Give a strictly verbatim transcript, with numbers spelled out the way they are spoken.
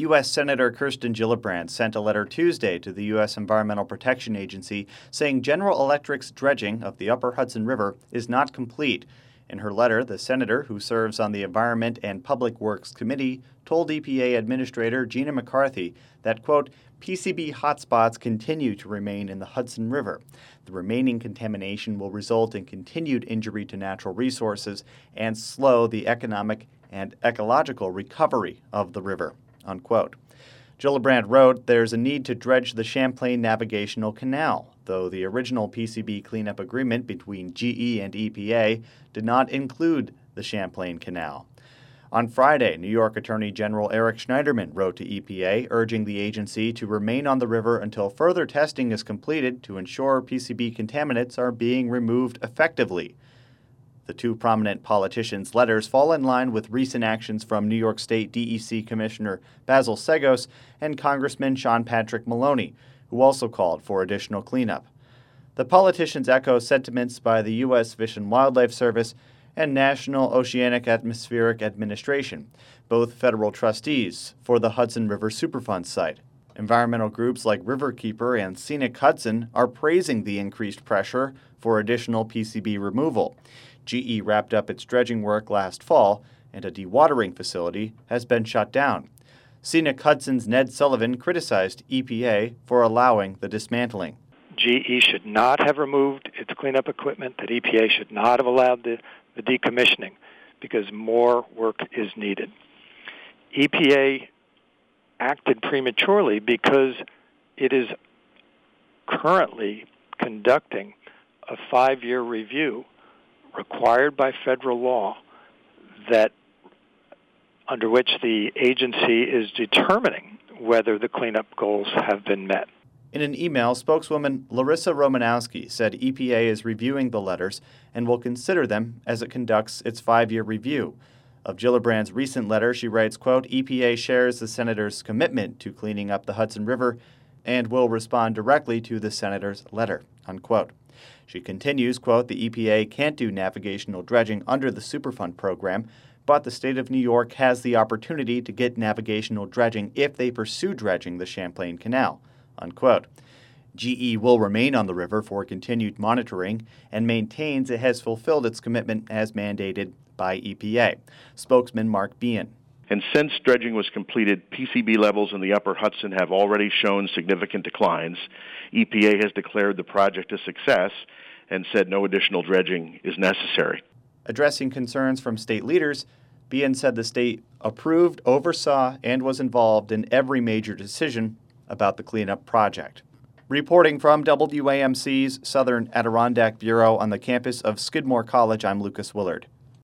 U S Senator Kirsten Gillibrand sent a letter Tuesday to the U S Environmental Protection Agency saying General Electric's dredging of the Upper Hudson River is not complete. In her letter, the senator, who serves on the Environment and Public Works Committee, told E P A Administrator Gina McCarthy that, quote, P C B hotspots continue to remain in the Hudson River. The remaining contamination will result in continued injury to natural resources and slow the economic and ecological recovery of the river, unquote. Gillibrand wrote, there's a need to dredge the Champlain Navigational Canal, though the original P C B cleanup agreement between G E and E P A did not include the Champlain Canal. On Friday, New York Attorney General Eric Schneiderman wrote to E P A urging the agency to remain on the river until further testing is completed to ensure P C B contaminants are being removed effectively. The two prominent politicians' letters fall in line with recent actions from New York State D E C Commissioner Basil Seggos and Congressman Sean Patrick Maloney, who also called for additional cleanup. The politicians echo sentiments by the U S Fish and Wildlife Service and National Oceanic Atmospheric Administration, both federal trustees for the Hudson River Superfund site. Environmental groups like Riverkeeper and Scenic Hudson are praising the increased pressure for additional P C B removal. G E wrapped up its dredging work last fall, and a dewatering facility has been shut down. Scenic Hudson's Ned Sullivan criticized E P A for allowing the dismantling. G E should not have removed its cleanup equipment, that E P A should not have allowed the, the decommissioning, because more work is needed. E P A acted prematurely because it is currently conducting a five-year review required by federal law that under which the agency is determining whether the cleanup goals have been met. In an email, spokeswoman Larissa Romanowski said E P A is reviewing the letters and will consider them as it conducts its five-year review. Of Gillibrand's recent letter, she writes, quote, E P A shares the senator's commitment to cleaning up the Hudson River and will respond directly to the senator's letter, unquote. She continues, quote, the E P A can't do navigational dredging under the Superfund program, but the state of New York has the opportunity to get navigational dredging if they pursue dredging the Champlain Canal, unquote. G E will remain on the river for continued monitoring and maintains it has fulfilled its commitment as mandated by E P A. Spokesman Mark Behan. And since dredging was completed, P C B levels in the Upper Hudson have already shown significant declines. E P A has declared the project a success and said no additional dredging is necessary. Addressing concerns from state leaders, Behan said the state approved, oversaw, and was involved in every major decision about the cleanup project. Reporting from W A M C's Southern Adirondack Bureau on the campus of Skidmore College, I'm Lucas Willard.